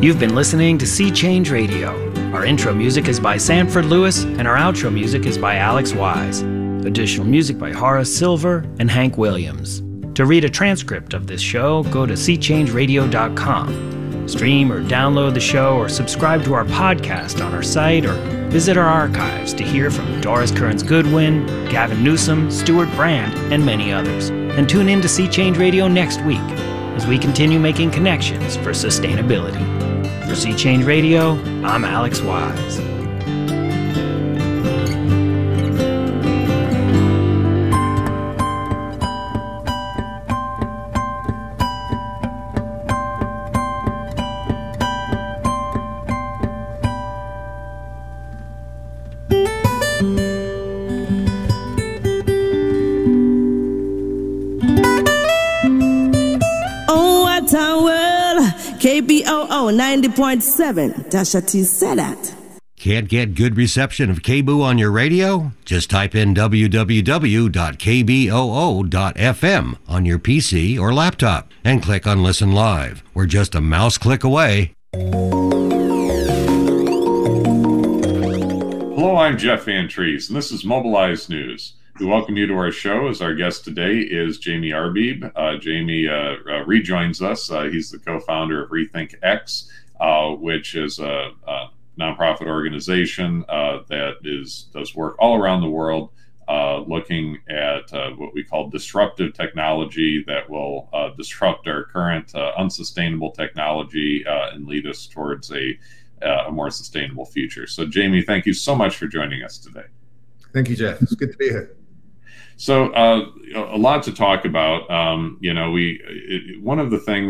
You've been listening to Sea Change Radio. Our intro music is by Sanford Lewis, and our outro music is by Alex Wise. Additional music by Horace Silver and Hank Williams. To read a transcript of this show, go to seachangeradio.com. Stream or download the show or subscribe to our podcast on our site, or visit our archives to hear from Doris Kearns Goodwin, Gavin Newsom, Stuart Brand, and many others. And tune in to Sea Change Radio next week as we continue making connections for sustainability. For Sea Change Radio, I'm Alex Wise. KBOO 90.7. Tasha T said that. Can't get good reception of KBOO on your radio? Just type in www.kboo.fm on your PC or laptop and click on Listen Live. We're just a mouse click away. Hello, I'm Jeff Van Trees, and this is Mobilize News. We welcome you to our show. As our guest today is Jamie Arbib. Jamie rejoins us. He's the co-founder of Rethink X, which is a nonprofit organization that does work all around the world, looking at what we call disruptive technology that will disrupt our current unsustainable technology and lead us towards a more sustainable future. So, Jamie, thank you so much for joining us today. Thank you, Jeff. It's good to be here. So a lot to talk about. One of the things